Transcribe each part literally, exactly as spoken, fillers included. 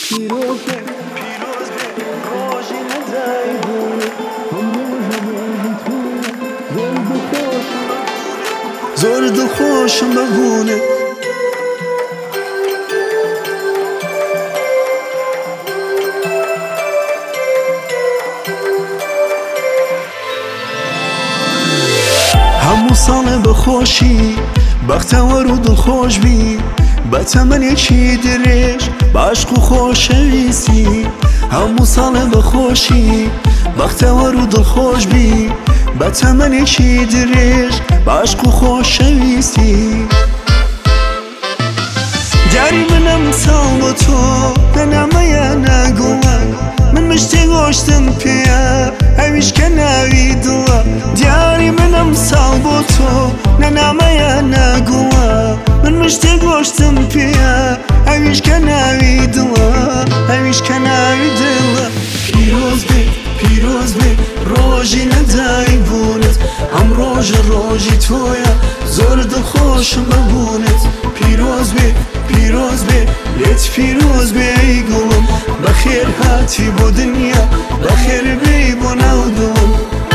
پیروز به پیروز به روزی ندایبونه هم روز روزی توی زرد و خوش زرد و خوش مبونه همو ساڵێ بەخۆشی بەختەوەر و دڵخۆش بی بە تەمەنێکی درێژ باشق و خۆشەویستی هەموو ساڵێ بەخۆشی بەختەوەر و دڵخۆش بی بە تەمەنێکی درێژ باشق و خۆشەویستی دیاری منەم ساڵ بۆ تۆ نەنامەیە ناگوڵە من مشتی گۆشتم پێیە ئەویش کە ناوی دڵە دیاری منەم ساڵ بۆ تۆ نەنامەیە ناگوڵە من مشتی گۆشتم پێیە ئەویش کە ناوی دڵە ئەویش کە ناوی دڵە پیرۆز بێ پیرۆز بێ ڕۆژی نەدایبوونت ئەم ڕۆژە ڕۆژی تۆیە زۆر دڵخۆشم ببوونت پیرۆز بێ پیرۆز بێ لێت پیرۆز بێ ئەی گوڵم بەخێر هاتی بۆ دنیا بەخێر بێ بۆ ناو دڵم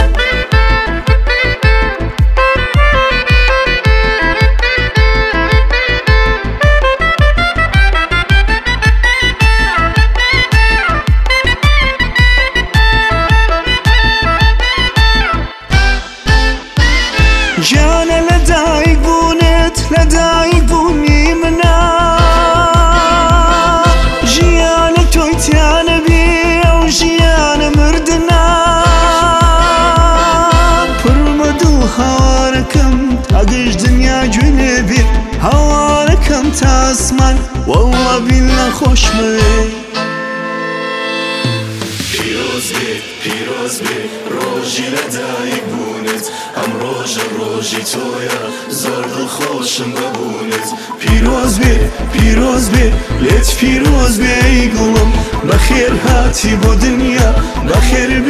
گیانە لەدایک بوونت لەدایک بوونی منە ژیانە تۆی تیانە بێ ئەو ژیانە مردنە پڕمە دوو هاوارەکەم ئەگەش دنیا گوێنێ بێ هاوارەکەم تا ئاسمان وەڵڵا بیللا خۆشمەوێ پیرۆز بێ پیرۆز بێ ڕۆژی لەدایک بوونت ئەم ڕۆژە ڕۆژی تۆیە زۆر دڵخۆشم ببوونت پیرۆز بێ پیرۆز بێ لێت پیرۆز بێ ئەی گوڵم بەخێر هاتی بۆ دنیا بەخێر